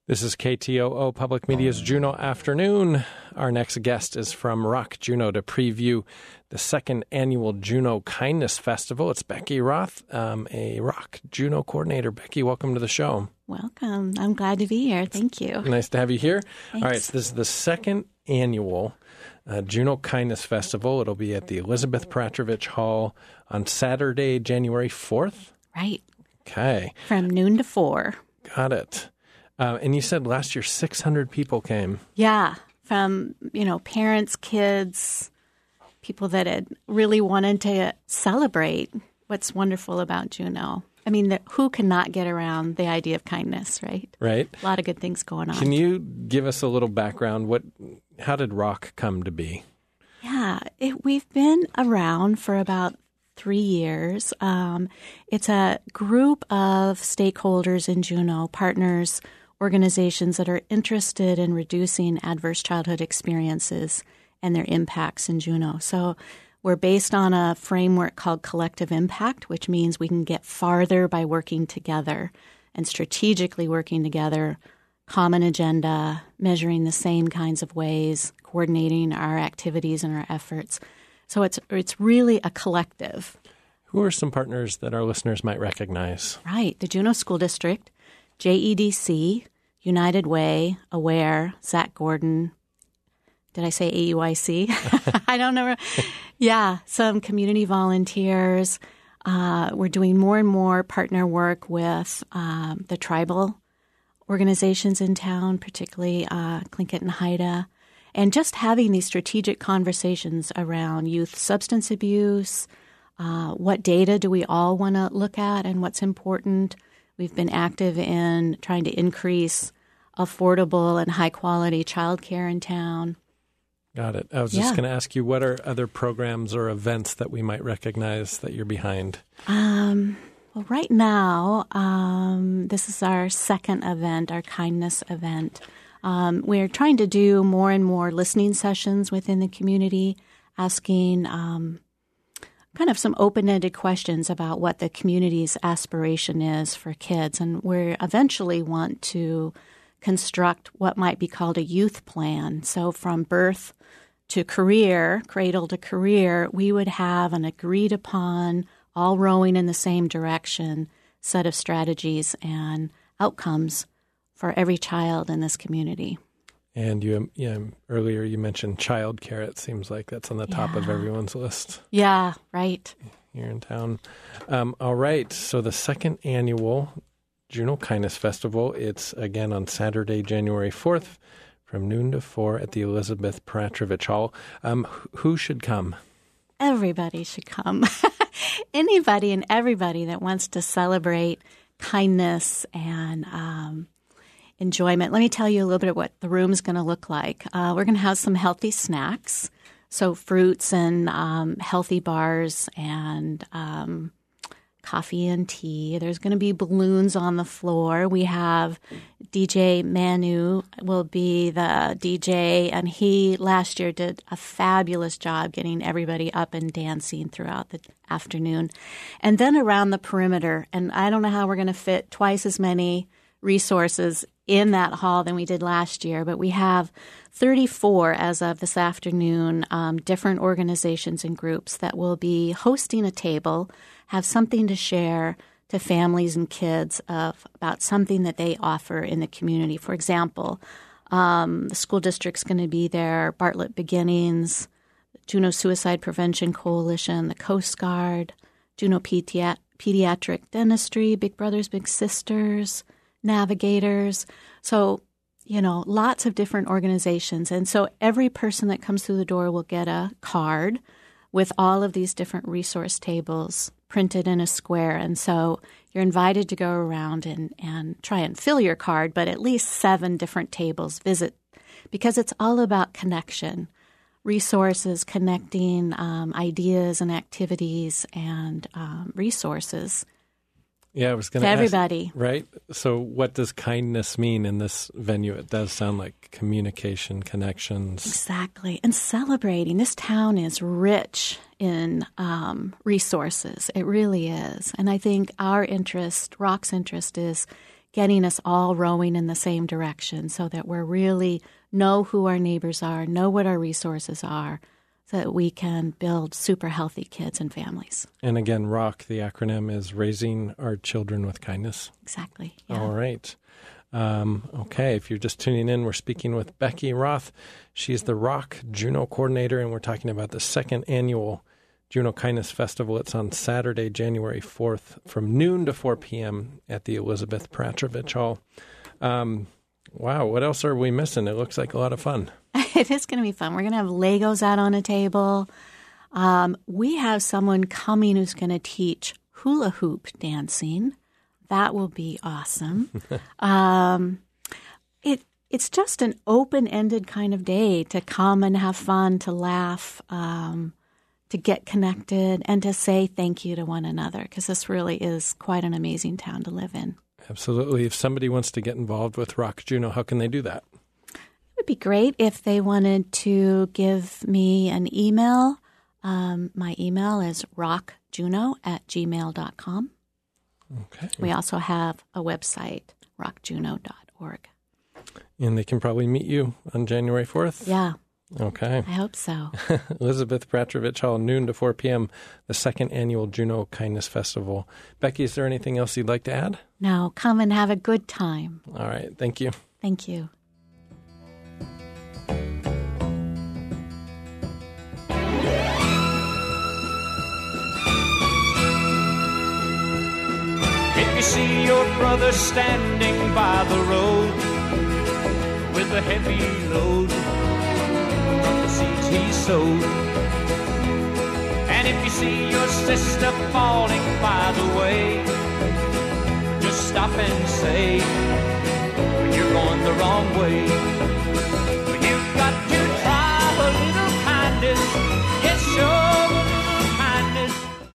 This is KTOO Public Media's Juneau Afternoon. Our next guest is from Rock Juneau to preview the second annual Juneau Kindness Festival. It's Becky Roth, a Rock Juneau coordinator. Becky, welcome to the show. Welcome. I'm glad to be here. Thank you. Nice to have you here. Thanks. All right, so this is the second annual Juneau Kindness Festival. It'll be at the Elizabeth Petrovich Hall on Saturday, January 4th. Right. Okay. From noon to 4. Got it. And you said last year 600 people came. Yeah. From, parents, kids, people that had really wanted to celebrate what's wonderful about Juneau. I mean, who cannot get around the idea of kindness, right? Right. A lot of good things going on. Can you give us a little background? How did Rock come to be? Yeah. We've been around for about 3 years. It's a group of stakeholders in Juneau, partners, organizations that are interested in reducing adverse childhood experiences and their impacts in Juneau. So we're based on a framework called Collective Impact, which means we can get farther by working together and strategically working together, common agenda, measuring the same kinds of ways, coordinating our activities and our efforts. So it's really a collective. Who are some partners that our listeners might recognize? Right. The Juneau School District, JEDC, United Way, Aware, Zach Gordon. Did I say AUIC? I don't know. Yeah, some community volunteers. We're doing more and more partner work with the tribal organizations in town, particularly Tlingit and Haida, and just having these strategic conversations around youth substance abuse. What data do we all want to look at and what's important? We've been active in trying to increase affordable and high-quality childcare in town. Got it. I was just going to ask you, what are other programs or events that we might recognize that you're behind? Well, right now, this is our second event, our kindness event. We're trying to do more and more listening sessions within the community, asking kind of some open-ended questions about what the community's aspiration is for kids. And we eventually want to construct what might be called a youth plan. So from birth to career, cradle to career, we would have an agreed-upon, all rowing in the same direction set of strategies and outcomes for every child in this community. And earlier you mentioned childcare. It seems like that's on the top of everyone's list. Yeah, right. Here in town. All right. So the second annual Juneau Kindness Festival, it's again on Saturday, January 4th from noon to 4 at the Elizabeth Petrovich Hall. Who should come? Everybody should come. Anybody and everybody that wants to celebrate kindness and enjoyment. Let me tell you a little bit of what the room's going to look like. We're going to have some healthy snacks, so fruits and healthy bars and coffee and tea. There's going to be balloons on the floor. We have DJ Manu will be the DJ, and he last year did a fabulous job getting everybody up and dancing throughout the afternoon. And then around the perimeter, and I don't know how we're going to fit twice as many resources in that hall than we did last year, but we have 34 as of this afternoon, different organizations and groups that will be hosting a table, have something to share to families and kids about something that they offer in the community. For example, the school district's going to be there, Bartlett Beginnings, Juneau Suicide Prevention Coalition, the Coast Guard, Juneau Pediatric Dentistry, Big Brothers Big Sisters, Navigators. So, lots of different organizations. And so every person that comes through the door will get a card with all of these different resource tables printed in a square. And so you're invited to go around and try and fill your card, but at least 7 different tables visit, because it's all about connection, resources, connecting ideas and activities and resources. Yeah, I was going to ask. To everybody. Right? So what does kindness mean in this venue? It does sound like communication, connections. Exactly. And celebrating. This town is rich in resources. It really is. And I think our interest, Rock's interest, is getting us all rowing in the same direction so that we're really know who our neighbors are, know what our resources are, so that we can build super healthy kids and families. And again, ROC, the acronym is Raising Our Children with Kindness. Exactly. Yeah. All right. Okay, if you're just tuning in, we're speaking with Becky Roth. She's the ROC Juneau coordinator, and we're talking about the second annual Juneau Kindness Festival. It's on Saturday, January 4th from noon to 4 p.m. at the Elizabeth Petrovich Hall. Wow, what else are we missing? It looks like a lot of fun. It is going to be fun. We're going to have Legos out on a table. We have someone coming who's going to teach hula hoop dancing. That will be awesome. It's just an open-ended kind of day to come and have fun, to laugh, to get connected, and to say thank you to one another, because this really is quite an amazing town to live in. Absolutely. If somebody wants to get involved with ROC Juneau, how can they do that? It would be great if they wanted to give me an email. My email is rocjuneau@gmail.com. Okay. We also have a website, rocjuneau.org. And they can probably meet you on January 4th? Yeah. Okay. I hope so. Elizabeth Petrovich Hall, noon to 4 p.m., the second annual Juneau Kindness Festival. Becky, is there anything else you'd like to add? No, come and have a good time. All right. Thank you. Thank you. If you see your brother standing by the road with a heavy load from the seeds he sowed, and if you see your sister falling by the way, just stop and say, you're going the wrong way.